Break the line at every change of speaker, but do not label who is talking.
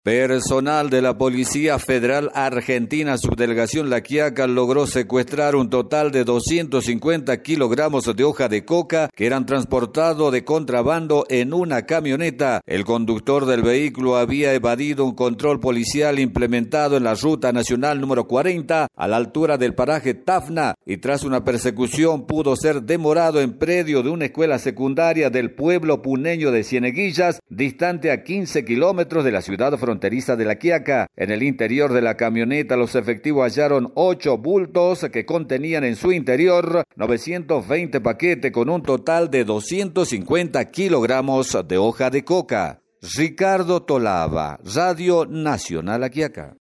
Personal de la Policía Federal Argentina, Subdelegación La Quiaca, logró secuestrar un total de 250 kilogramos de hoja de coca que eran transportados de contrabando en una camioneta. El conductor del vehículo había evadido un control policial implementado en la Ruta Nacional número 40 a la altura del paraje Tafna y tras una persecución pudo ser demorado en predio de una escuela secundaria del pueblo puneño de Cieneguillas, distante a 15 kilómetros de la ciudad fronteriza de La Quiaca. En el interior de la camioneta los efectivos hallaron 8 bultos que contenían en su interior 920 paquetes con un total de 250 kilogramos de hoja de coca. Ricardo Tolava, Radio Nacional La Quiaca.